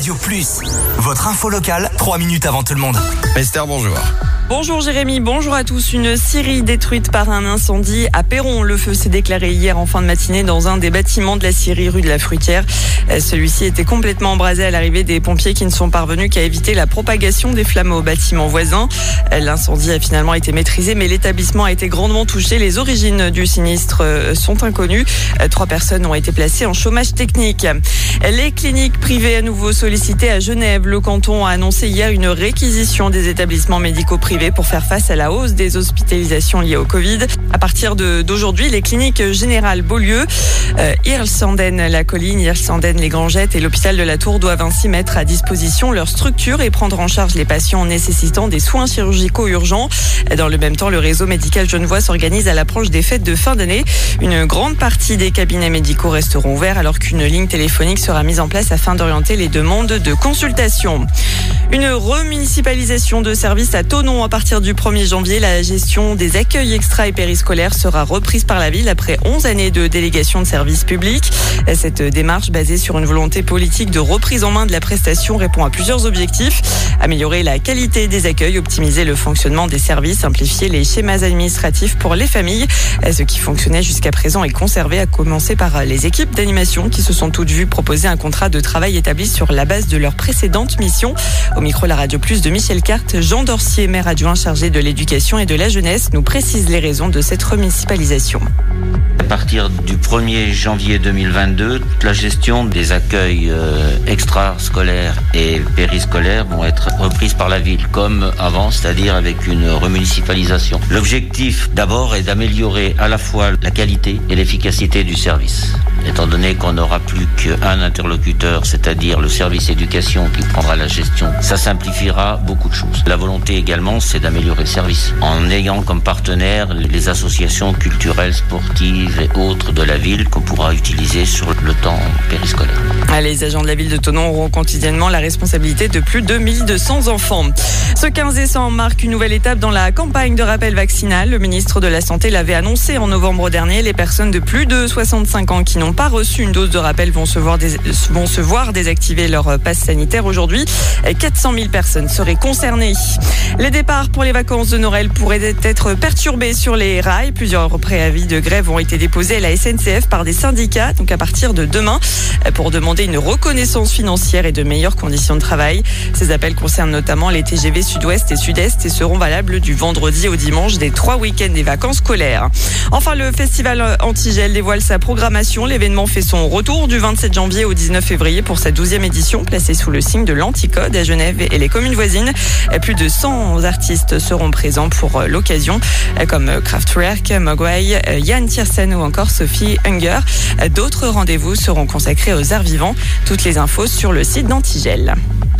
Radio Plus, votre info locale, 3 minutes avant tout le monde. Esther, bonjour. Bonjour Jérémy, bonjour à tous. Une scierie détruite par un incendie à Perron. Le feu s'est déclaré hier en fin de matinée dans un des bâtiments de la scierie rue de la Fruitière. Celui-ci était complètement embrasé à l'arrivée des pompiers qui ne sont parvenus qu'à éviter la propagation des flammes au bâtiment voisin. L'incendie a finalement été maîtrisé, mais l'établissement a été grandement touché. Les origines du sinistre sont inconnues. 3 personnes ont été placées en chômage technique. Les cliniques privées à nouveau sollicitées à Genève. Le canton a annoncé hier une réquisition des établissements médicaux privés pour faire face à la hausse des hospitalisations liées au Covid. À partir d'aujourd'hui, les cliniques générales Beaulieu, Irlsanden la Colline, Irlsanden les Grangettes et l'hôpital de la Tour doivent ainsi mettre à disposition leur structure et prendre en charge les patients nécessitant des soins chirurgicaux urgents. Dans le même temps, le réseau médical genevois s'organise à l'approche des fêtes de fin d'année. Une grande partie des cabinets médicaux resteront ouverts alors qu'une ligne téléphonique sera mise en place afin d'orienter les demandes de consultation. Une remunicipalisation de services à Thonon à partir du 1er janvier. La gestion des accueils extra et périscolaires sera reprise par la ville après 11 années de délégation de services publics. Cette démarche basée sur une volonté politique de reprise en main de la prestation répond à plusieurs objectifs. Améliorer la qualité des accueils, optimiser le fonctionnement des services, simplifier les schémas administratifs pour les familles. Ce qui fonctionnait jusqu'à présent est conservé, à commencer par les équipes d'animation qui se sont toutes vues proposer un contrat de travail établi sur la base de leur précédente mission. Au micro la Radio Plus de Michel Carte, Jean Dorcier, maire adjoint chargé de l'éducation et de la jeunesse, nous précise les raisons de cette remunicipalisation. À partir du 1er janvier 2022, la gestion des accueils extrascolaires et périscolaires vont être reprises par la ville, comme avant, c'est-à-dire avec une remunicipalisation. L'objectif, d'abord, est d'améliorer à la fois la qualité et l'efficacité du service. Étant donné qu'on n'aura plus qu'un interlocuteur, c'est-à-dire le service éducation qui prendra la gestion, ça simplifiera beaucoup de choses. La volonté également, c'est d'améliorer le service en ayant comme partenaires les associations culturelles, sportives et autres de la ville qu'on pourra utiliser sur le temps périscolaire. Les agents de la ville de Thonon auront quotidiennement la responsabilité de plus de 1200 enfants. Ce 15 décembre marque une nouvelle étape dans la campagne de rappel vaccinal. Le ministre de la Santé l'avait annoncé en novembre dernier. Les personnes de plus de 65 ans qui n'ont pas reçu une dose de rappel vont se voir désactiver leur passe sanitaire aujourd'hui. 400 000 personnes seraient concernées. Les départs pour les vacances de Noël pourraient être perturbés sur les rails. Plusieurs préavis de grève ont été déposés à la SNCF par des syndicats, donc à partir de demain, pour demander une reconnaissance financière et de meilleures conditions de travail. Ces appels concernent notamment les TGV Sud-Ouest et Sud-Est et seront valables du vendredi au dimanche des 3 week-ends des vacances scolaires. Enfin, le festival Antigel dévoile sa programmation. L'événement fait son retour du 27 janvier au 19 février pour sa 12e édition, placée sous le signe de l'Anticode à Genève et les communes voisines. Plus de 100 artistes seront présents pour l'occasion, comme Kraftwerk, Mogwai, Yann Tiersen ou encore Sophie Unger. D'autres rendez-vous seront consacrés aux arts vivants. Toutes les infos sur le site d'Antigel.